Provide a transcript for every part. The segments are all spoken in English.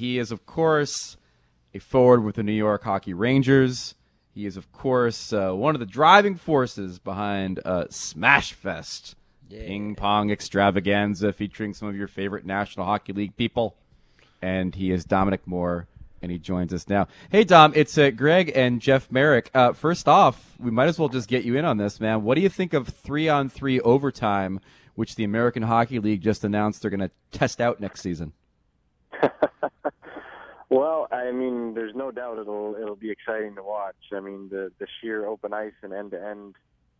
He is, of course, a forward with the New York Hockey Rangers. He is, of course, one of the driving forces behind Smash Fest, ping pong extravaganza featuring some of your favorite National Hockey League people. And he is Dominic Moore, and he joins us now. Hey, Dom, it's Greg and Jeff Merrick. First off, we might as well just get you in on this, man. What do you think of 3-on-3 overtime, which the American Hockey League just announced they're going to test out next season? Well, I mean, there's no doubt it'll be exciting to watch. I mean, the sheer open ice and end-to-end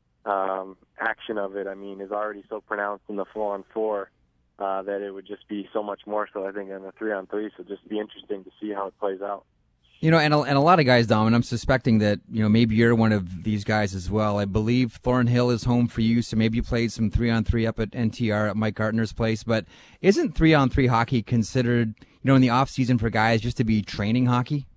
action of it, I mean, is already so pronounced in the 4-on-4 that it would just be so much more so, I think, in the 3-on-3. So just be interesting to see how it plays out. You know, and a lot of guys, Dom, and I'm suspecting that, you know, maybe you're one of these guys as well. I believe Thornhill is home for you, so maybe you played some 3-on-3 up at NTR at Mike Gartner's place. But isn't 3-on-3 hockey considered, you know, in the off season for guys just to be training hockey?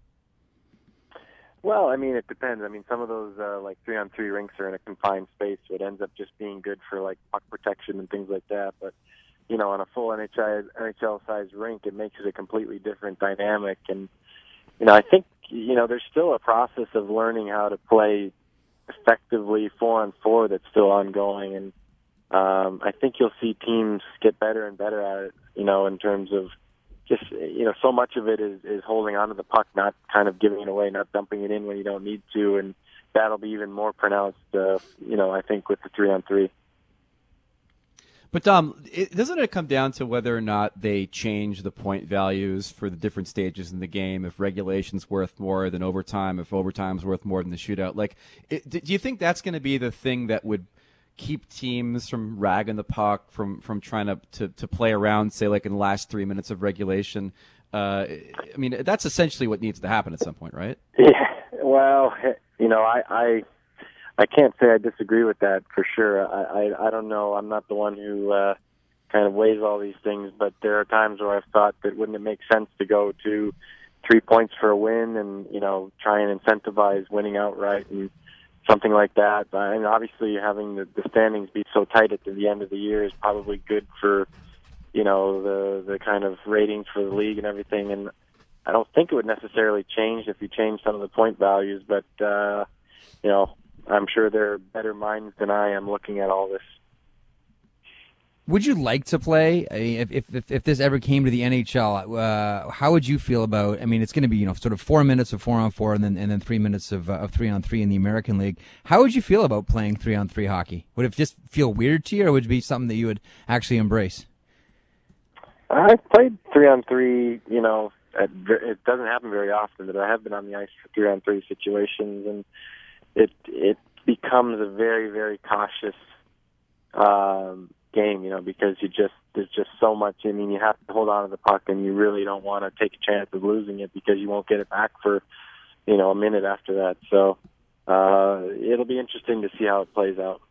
Well, I mean, it depends. I mean, some of those like 3-on-3 rinks are in a confined space, so it ends up just being good for like puck protection and things like that. But you know, on a full NHL-sized rink, it makes it a completely different dynamic. And you know, I think, you know, there's still a process of learning how to play effectively 4-on-4 that's still ongoing. And I think you'll see teams get better and better at it, you know, in terms of just, you know, so much of it is holding onto the puck, not kind of giving it away, not dumping it in when you don't need to. And that'll be even more pronounced, you know, I think with the 3-on-3. But, Dom, doesn't it come down to whether or not they change the point values for the different stages in the game? If regulation's worth more than overtime, if overtime's worth more than the shootout? Like, do you think that's going to be the thing that would keep teams from ragging the puck, from trying to play around, say, like in the last 3 minutes of regulation? I mean, that's essentially what needs to happen at some point, right? Yeah, well, you know, I can't say I disagree with that for sure. I don't know. I'm not the one who kind of weighs all these things, but there are times where I've thought that wouldn't it make sense to go to 3 points for a win and, you know, try and incentivize winning outright and something like that. And obviously having the standings be so tight at the end of the year is probably good for, you know, the kind of ratings for the league and everything. And I don't think it would necessarily change if you change some of the point values, but, you know, I'm sure there are better minds than I am looking at all this. Would you like to play? I mean, if this ever came to the NHL, how would you feel about? I mean, it's going to be, you know, sort of 4 minutes of 4-on-4 and then 3 minutes of 3-on-3 in the American League. How would you feel about playing 3-on-3 hockey? Would it just feel weird to you, or would it be something that you would actually embrace? I've played 3-on-3. You know, it doesn't happen very often, but I have been on the ice for 3-on-3 situations, and it becomes a very, very cautious game, you know, because there's just so much. I mean, you have to hold on to the puck, and you really don't want to take a chance of losing it because you won't get it back for, you know, a minute after that. So it'll be interesting to see how it plays out.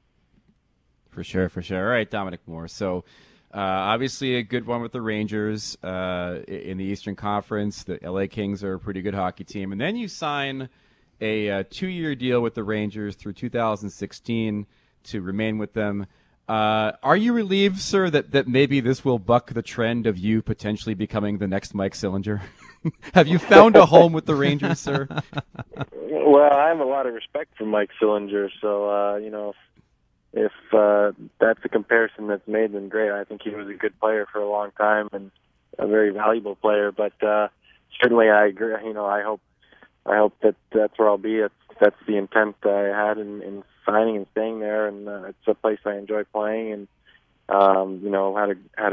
For sure. All right, Dominic Moore. So obviously a good one with the Rangers in the Eastern Conference. The LA Kings are a pretty good hockey team. And then you sign a 2-year deal with the Rangers through 2016 to remain with them. Are you relieved, sir, that maybe this will buck the trend of you potentially becoming the next Mike Sillinger? Have you found a home with the Rangers, sir? Well, I have a lot of respect for Mike Sillinger, so, you know, if that's a comparison that's made, then great. I think he was a good player for a long time and a very valuable player, but certainly I agree. You know, I hope that that's where I'll be. That's the intent I had in signing and staying there, and it's a place I enjoy playing. And you know, had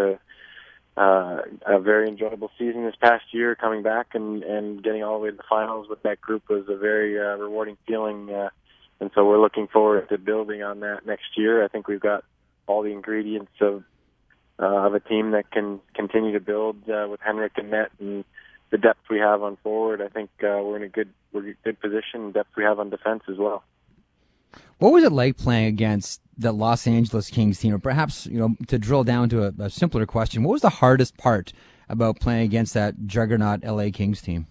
a very enjoyable season this past year. Coming back and getting all the way to the finals with that group was a very rewarding feeling. And so we're looking forward to building on that next year. I think we've got all the ingredients of a team that can continue to build with Henrik and Net and the depth we have on forward. I think we're in a good position. Depth we have on defense as well. What was it like playing against the Los Angeles Kings team? Or perhaps, you know, to drill down to a simpler question, what was the hardest part about playing against that juggernaut LA Kings team?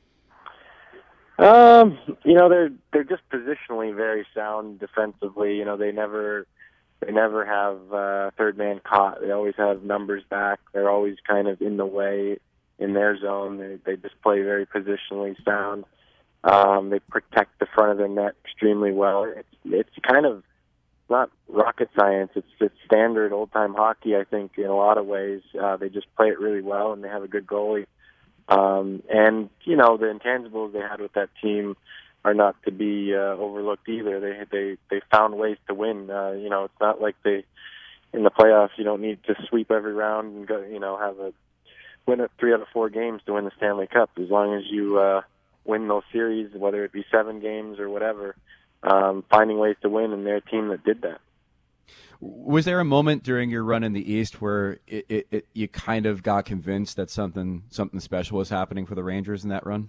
You know, they're just positionally very sound defensively. You know, they never have third man caught. They always have numbers back. They're always kind of in the way in their zone. They just play very positionally sound. They protect the front of their net extremely well. It's kind of not rocket science. It's standard old-time hockey, I think, in a lot of ways. They just play it really well, and they have a good goalie. And, you know, the intangibles they had with that team are not to be overlooked either. They found ways to win. You know, it's not like in the playoffs, you don't need to sweep every round and go, you know, win 3 out of 4 games to win the Stanley Cup. As long as you win those series, whether it be 7 games or whatever, finding ways to win, and they're a team that did that. Was there a moment during your run in the East where you kind of got convinced that something special was happening for the Rangers in that run?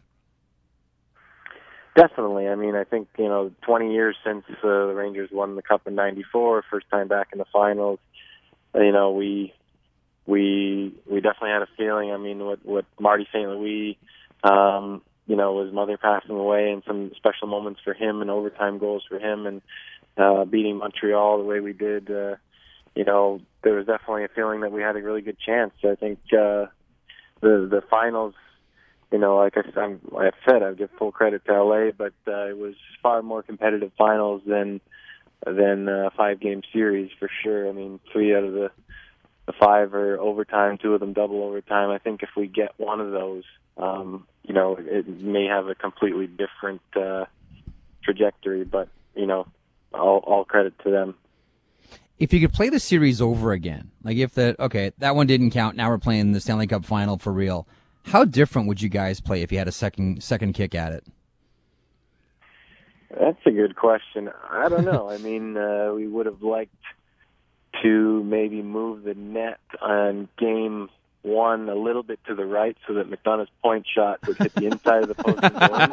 Definitely. I mean, I think, you know, 20 years since the Rangers won the Cup in '94, first time back in the finals, you know, we definitely had a feeling. I mean, with Marty St. Louis, you know, his mother passing away, and some special moments for him and overtime goals for him, and beating Montreal the way we did, you know, there was definitely a feeling that we had a really good chance. I think the finals, you know, like I've said, I give full credit to LA, but it was far more competitive finals than a 5-game series for sure. I mean, 3 out of the 5 are overtime, 2 of them double overtime. I think if we get one of those, you know, it may have a completely different trajectory, but, you know, all credit to them. If you could play the series over again, like if that one didn't count, now we're playing the Stanley Cup final for real, how different would you guys play if you had a second kick at it? That's a good question. I don't know. I mean, we would have liked to maybe move the net on game 1 a little bit to the right so that McDonough's point shot would hit the inside of the post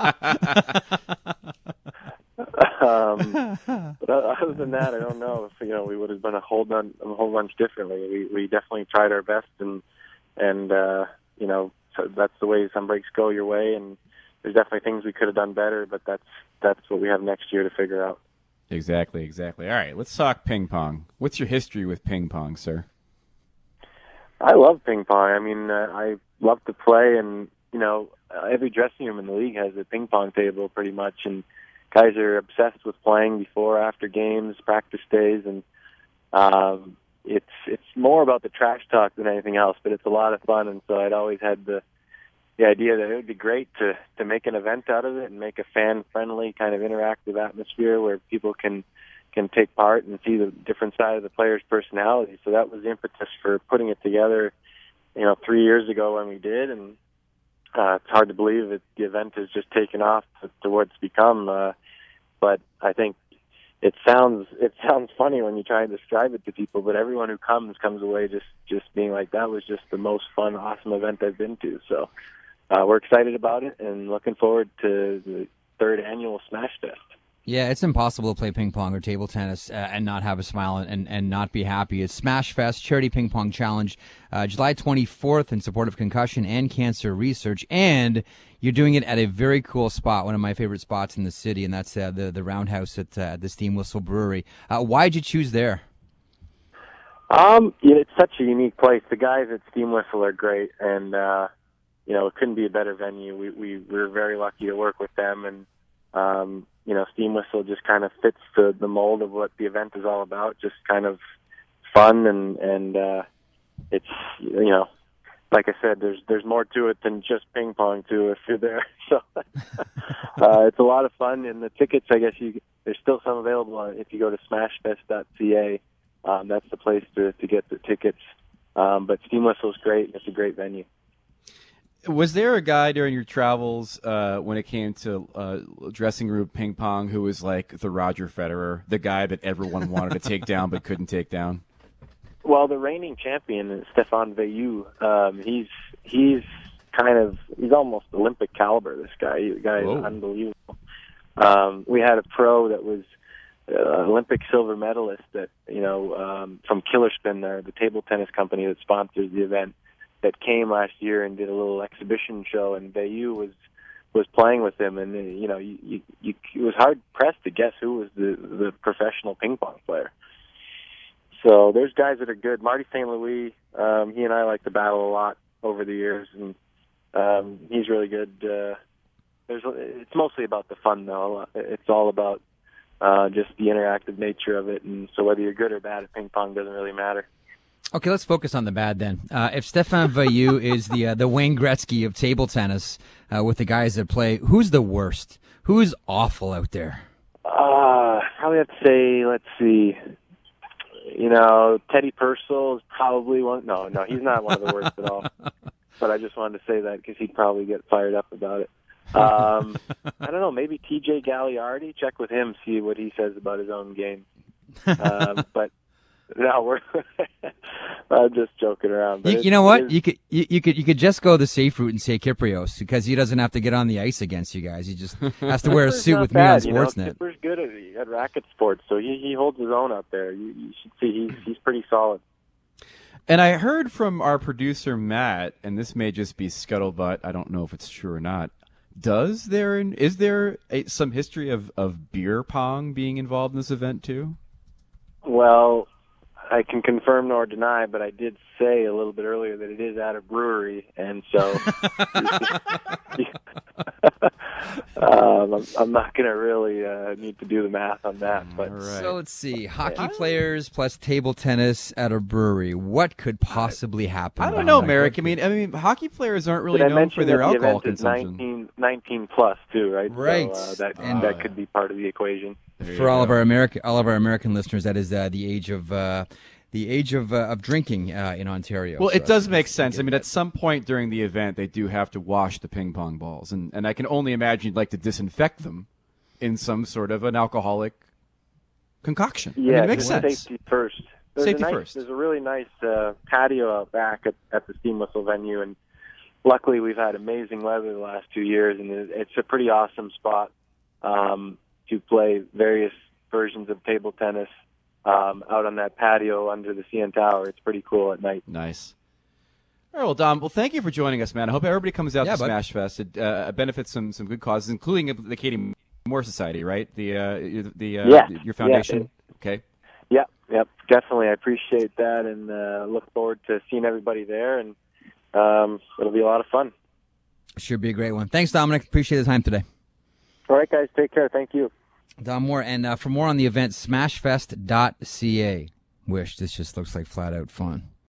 and going. But other than that, I don't know if, you know, we would have done a whole bunch differently. We definitely tried our best, and you know, so that's the way some breaks go your way, and there's definitely things we could have done better, but that's what we have next year to figure out. Exactly. All right, let's talk ping pong. What's your history with ping pong, sir? I love ping pong. I mean, I love to play, and, you know, every dressing room in the league has a ping pong table pretty much, and guys are obsessed with playing before, after games, practice days, and it's more about the trash talk than anything else, but it's a lot of fun, and so I'd always had the idea that it would be great to make an event out of it and make a fan-friendly kind of interactive atmosphere where people can take part and see the different side of the player's personality. So that was the impetus for putting it together, you know, 3 years ago when we did, and it's hard to believe that the event has just taken off to what it's become. But I think it sounds funny when you try and describe it to people, but everyone who comes away just being like, that was just the most fun, awesome event I've been to. So we're excited about it and looking forward to the 3rd annual Smash Fest. Yeah, it's impossible to play ping pong or table tennis and not have a smile and not be happy. It's Smash Fest, Charity Ping Pong Challenge, July 24th in support of concussion and cancer research. And you're doing it at a very cool spot, one of my favorite spots in the city, and that's the Roundhouse at the Steam Whistle Brewery. Why did you choose there? It's such a unique place. The guys at Steam Whistle are great, and you know, it couldn't be a better venue. We were very lucky to work with them, and you know, Steam Whistle just kind of fits the mold of what the event is all about. Just kind of fun, and it's, you know, like I said, there's more to it than just ping pong too if you're there. So it's a lot of fun, and the tickets, I guess there's still some available if you go to smashfest.ca. That's the place to get the tickets. But Steam Whistle's great. It's a great venue. Was there a guy during your travels when it came to dressing room ping pong who was like the Roger Federer, the guy that everyone wanted to take down but couldn't take down? Well, the reigning champion, Stéphane Veilleux, he's almost Olympic caliber. This guy, the guy is unbelievable. We had a pro that was Olympic silver medalist that, you know, from Killerspin, the table tennis company that sponsors the event, that came last year and did a little exhibition show, and Veilleux was playing with him, and you know, you it was hard pressed to guess who was the professional ping pong player. So there's guys that are good. Marty St. Louis, he and I like to battle a lot over the years, and He's really good. It's mostly about the fun, though. It's all about just the interactive nature of it, and so whether you're good or bad at ping pong doesn't really matter. Okay, let's focus on the bad then. If Stéphane Veilleux is the Wayne Gretzky of table tennis with the guys that play, who's the worst? Who's awful out there? Probably have to say, let's see. Teddy Purcell is probably one. No, he's not one of the worst at all. But I just wanted to say that because he'd probably get fired up about it. I don't know, maybe TJ Gagliardi. Check with him, see what he says about his own game. But no, I'm just joking around. But you know what? You could just go the safe route and say Kyprios because he doesn't have to get on the ice against you guys. He just has to wear a suit with me on Sportsnet. Kipper's good at racket sports, so he holds his own up there. You should see he's pretty solid. And I heard from our producer Matt, and this may just be scuttlebutt. I don't know if it's true or not. Is there some history of beer pong being involved in this event too? Well, I can confirm nor deny, but I did say a little bit earlier that it is at a brewery, and so I'm not going to really need to do the math on that. But right. So let's see, hockey players plus table tennis at a brewery. What could possibly happen? I don't know, Merrick. I mean, hockey players aren't really known for their alcohol consumption. 19 plus too, right? Right. So, that could be part of the equation. For all of our American listeners, that is the age of drinking in Ontario. Well, so it does make sense. I mean, at some point during the event, they do have to wash the ping pong balls, and I can only imagine you'd like to disinfect them in some sort of an alcoholic concoction. Yeah, I mean, it makes sense. Safety first. There's a really nice patio out back at the Steam Whistle venue, and luckily we've had amazing weather the last 2 years, and it's a pretty awesome spot to play various versions of table tennis out on that patio under the CN Tower. It's pretty cool at night. Nice. All right, well, Dom, well, thank you for joining us, man. I hope everybody comes out to Smash Fest. It benefits some good causes, including the Katie Moore Society, right? Your foundation. Okay. Yep, definitely. I appreciate that, and look forward to seeing everybody there, and it'll be a lot of fun. Should be a great one. Thanks, Dominic. Appreciate the time today. All right, guys. Take care. Thank you. Dom Moore, and for more on the event, smashfest.ca. Wish this just looks like flat out fun.